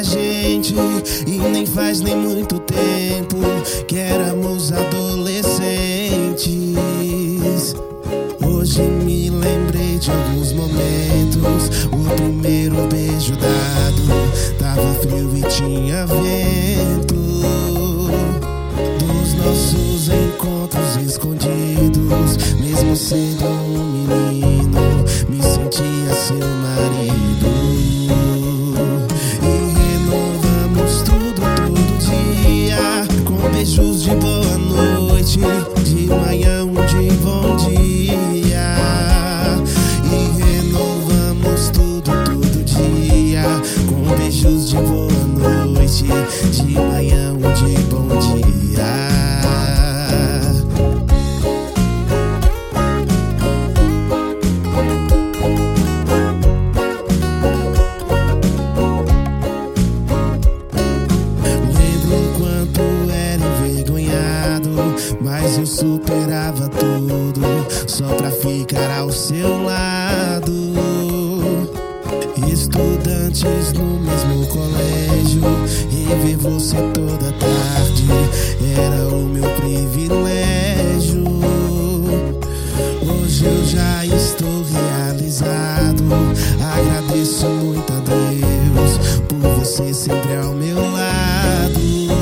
da gente, e nem faz nem muito tempo que éramos adolescentes. Hoje me lembrei de alguns momentos. O primeiro beijo dado tava frio e tinha vento. Dos nossos encontros escondidos, mesmo sendo um menino, me sentia seu marido. E renovamos tudo todo dia, com beijos de boa noite, de manhã um de bom dia. E renovamos tudo todo dia, com beijos de boa noite, de manhã um de bom dia. Mas eu superava tudo só pra ficar ao seu lado. Estudantes no mesmo colégio, e ver você toda tarde era o meu privilégio. Hoje eu já estou realizado, agradeço muito a Deus por você sempre ao meu lado.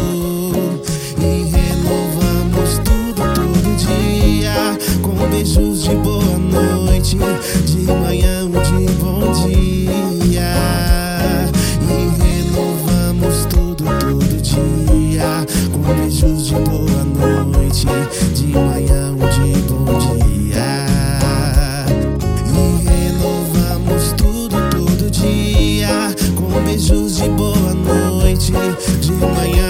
Beijos de boa noite, de manhã um de bom dia. E renovamos tudo todo dia, com beijos de boa noite, de manhã um de bom dia. E renovamos tudo todo dia, com beijos de boa noite, de manhã